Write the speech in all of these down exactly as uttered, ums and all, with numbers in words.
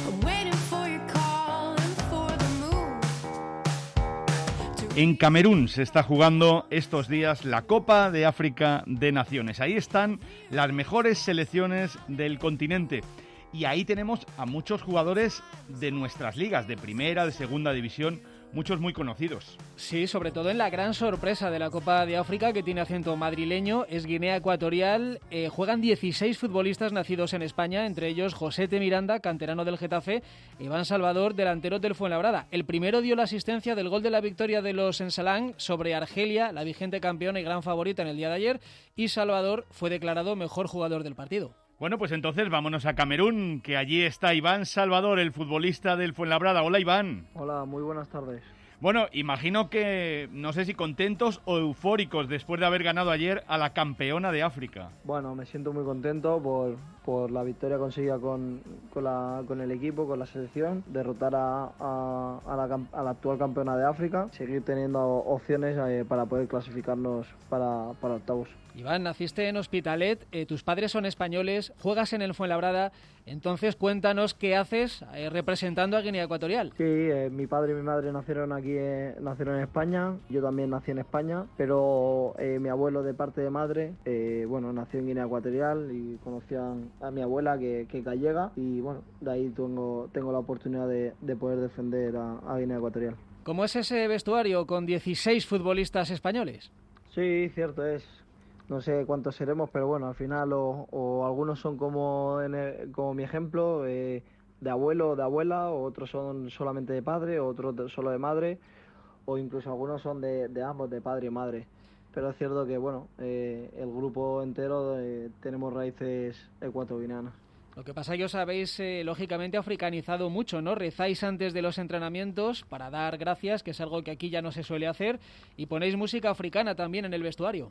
En Camerún se está jugando estos días la Copa de África de Naciones. Ahí están las mejores selecciones del continente. Y ahí tenemos a muchos jugadores de nuestras ligas, de primera, de segunda división, muchos muy conocidos. Sí, sobre todo en la gran sorpresa de la Copa de África, que tiene acento madrileño, es Guinea Ecuatorial. Eh, juegan dieciséis futbolistas nacidos en España, entre ellos Josete Miranda, canterano del Getafe, Iván Salvador, delantero del Fuenlabrada. El primero dio la asistencia del gol de la victoria de los Ensalán sobre Argelia, la vigente campeona y gran favorita en el día de ayer, y Salvador fue declarado mejor jugador del partido. Bueno, pues entonces vámonos a Camerún, que allí está Iván Salvador, el futbolista del Fuenlabrada. Hola, Iván. Hola, muy buenas tardes. Bueno, imagino que, no sé si contentos o eufóricos después de haber ganado ayer a la campeona de África. Bueno, me siento muy contento por, por la victoria conseguida con, con, la, con el equipo, con la selección, derrotar a, a, a, la, a la actual campeona de África, seguir teniendo opciones eh, para poder clasificarnos para, para octavos. Iván, naciste en Hospitalet, eh, tus padres son españoles, juegas en el Fuenlabrada, entonces cuéntanos qué haces eh, representando a Guinea Ecuatorial. Sí, eh, mi padre y mi madre nacieron aquí, eh, nacieron en España, yo también nací en España, pero eh, mi abuelo de parte de madre, eh, bueno, nació en Guinea Ecuatorial y conocían a mi abuela que, que es gallega y bueno, de ahí tengo, tengo la oportunidad de, de poder defender a, a Guinea Ecuatorial. ¿Cómo es ese vestuario con dieciséis futbolistas españoles? Sí, cierto es. No sé cuántos seremos, pero bueno, al final o, o algunos son como, en el, como mi ejemplo, eh, de abuelo o de abuela, o otros son solamente de padre, o otros solo de madre, o incluso algunos son de, de ambos, de padre y madre. Pero es cierto que bueno, eh, el grupo entero eh, tenemos raíces ecuatoguineanas. Lo que pasa es que os habéis, eh, lógicamente, africanizado mucho, ¿no? Rezáis antes de los entrenamientos para dar gracias, que es algo que aquí ya no se suele hacer, y ponéis música africana también en el vestuario.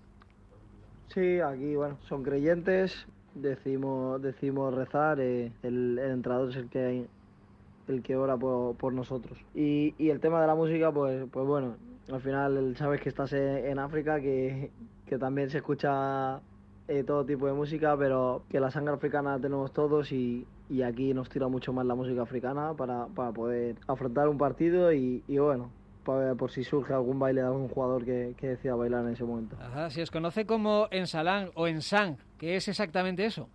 Sí, aquí, bueno, son creyentes, decimos, decimos rezar, eh, el, el entrenador es el que, el que ora por, por nosotros. Y, y el tema de la música, pues, pues bueno, al final sabes que estás en, en África, que, que también se escucha eh, todo tipo de música, pero que la sangre africana la tenemos todos y, y aquí nos tira mucho más la música africana para, para poder afrontar un partido y, y bueno, por si surge algún baile de algún jugador que, que decida bailar en ese momento. Ajá, se os conoce como Ensalán o Ensang, ¿qué es exactamente eso?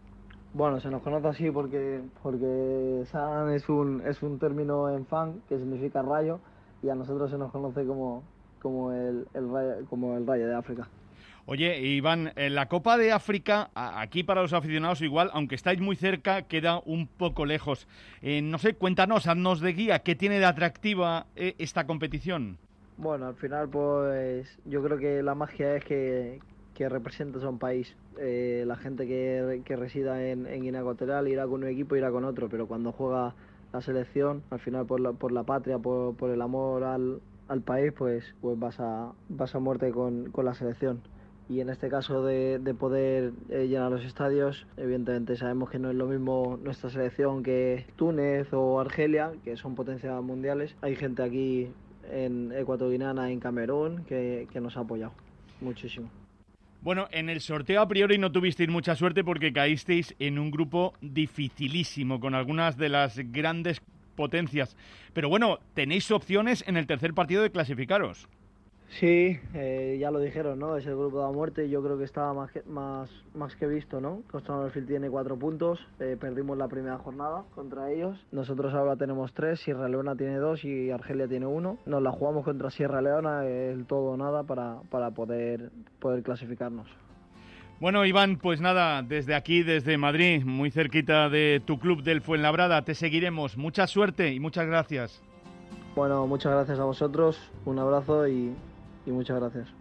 Bueno, se nos conoce así porque porque San es un es un término en fan que significa rayo y a nosotros se nos conoce como como el, el rayo, como el rayo de África. Oye, Iván, en la Copa de África, aquí para los aficionados igual, aunque estáis muy cerca, queda un poco lejos. Eh, no sé, cuéntanos, haznos de guía, ¿qué tiene de atractiva eh, esta competición? Bueno, al final, pues yo creo que la magia es que, que representas a un país. Eh, la gente que, que resida en, en Guinea Ecuatorial irá con un equipo, irá con otro, pero cuando juega la selección, al final por la, por la patria, por, por el amor al, al país, pues, pues vas a, vas a muerte con, con la selección. Y en este caso de, de poder eh, llenar los estadios, evidentemente sabemos que no es lo mismo nuestra selección que Túnez o Argelia, que son potencias mundiales. Hay gente aquí en ecuatoguineana, en Camerún, que, que nos ha apoyado muchísimo. Bueno, en el sorteo a priori no tuvisteis mucha suerte porque caísteis en un grupo dificilísimo, con algunas de las grandes potencias. Pero bueno, tenéis opciones en el tercer partido de clasificaros. Sí, eh, ya lo dijeron, ¿no? Es el grupo de la muerte y yo creo que estaba más que, más, más que visto, ¿no? Costa de Marfil tiene cuatro puntos, eh, perdimos la primera jornada contra ellos. Nosotros ahora tenemos tres, Sierra Leona tiene dos y Argelia tiene uno. Nos la jugamos contra Sierra Leona, eh, el todo o nada para, para poder, poder clasificarnos. Bueno, Iván, pues nada, desde aquí, desde Madrid, muy cerquita de tu club del Fuenlabrada, te seguiremos. Mucha suerte y muchas gracias. Bueno, muchas gracias a vosotros, un abrazo y... y muchas gracias.